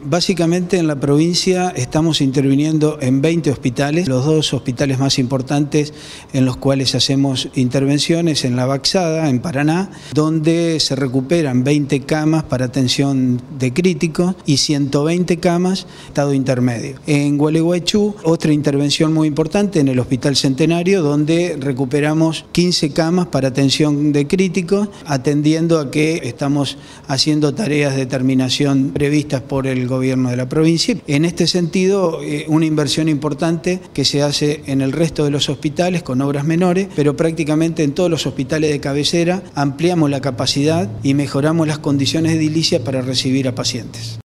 Básicamente en la provincia estamos interviniendo en 20 hospitales, los dos hospitales más importantes en los cuales hacemos intervenciones en La Baxada, en Paraná, donde se recuperan 20 camas para atención de críticos y 120 camas en estado intermedio. En Gualeguaychú, otra intervención muy importante en el Hospital Centenario, donde recuperamos 15 camas para atención de críticos, atendiendo a que estamos haciendo tareas de terminación previstas por el gobierno de la provincia. En este sentido, una inversión importante que se hace en el resto de los hospitales con obras menores, pero prácticamente en todos los hospitales de cabecera ampliamos la capacidad y mejoramos las condiciones edilicias para recibir a pacientes.